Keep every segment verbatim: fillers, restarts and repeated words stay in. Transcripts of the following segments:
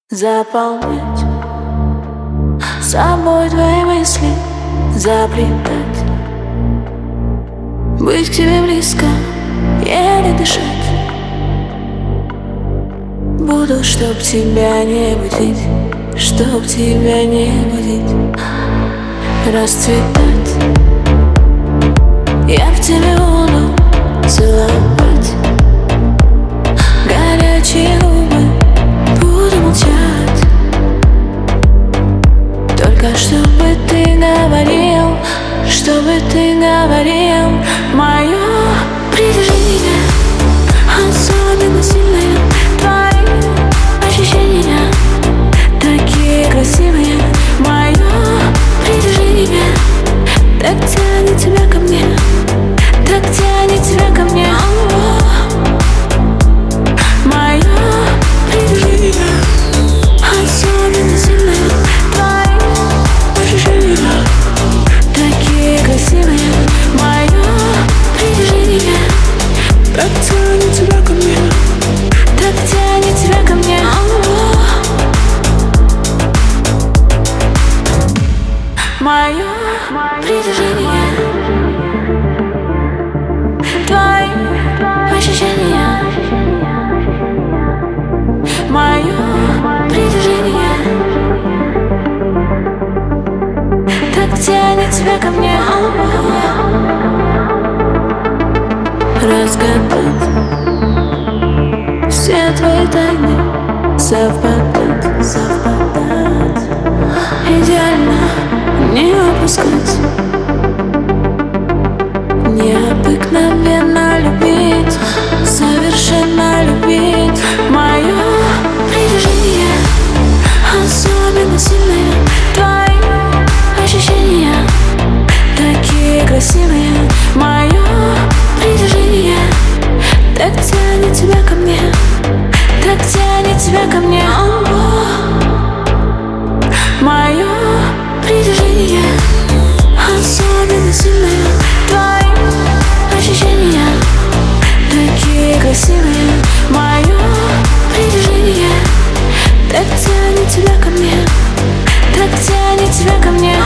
Заполнять собой твои мысли, заплетать, быть к тебе близко, еле дышать. Буду, чтоб тебя не будить, чтоб тебя не будить, расцветать. Я в тебе буду целовать, горячие губы буду молчать. Только чтобы ты говорил, чтобы ты говорил. Мое притяжение особенно сильное, твои ощущения такие красивые. Мое притяжение так тянет тебя ко мне, так тянет тебя ко мне. Мое притяжение особенно сильное, твои ощущения такие красивые. Мое притяжение так тянет тебя ко мне, так тянет тебя ко мне. Мое притяжение, твои ощущения. Мое притяжение так тянет тебя ко мне. Разгадать все твои тайны, совпадать, совпадать, идеально не упускать, необыкновенно любить, совершенно любить. Мое притяжение особенно сильное, твои ощущения такие красивые. Мое притяжение так тянет тебя ко мне, так тянет тебя ко мне. Мое притяжение особенно сильное, твои ощущения такие красивые. Мое притяжение так тянет тебя ко мне, так тянет тебя ко мне.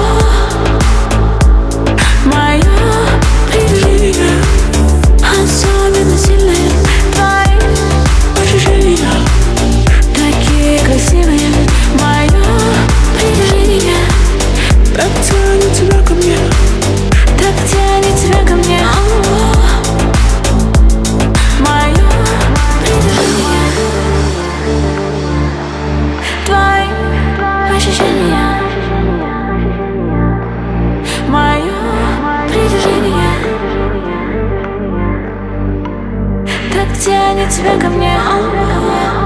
Мое притяжение особенно сильное, твои ощущения такие красивые. Мое притяжение так тянет тебя ко мне, так тянет тебя ко мне. Мое притяжение, твои ощущения. Мое притяжение так тянет тебя ко мне.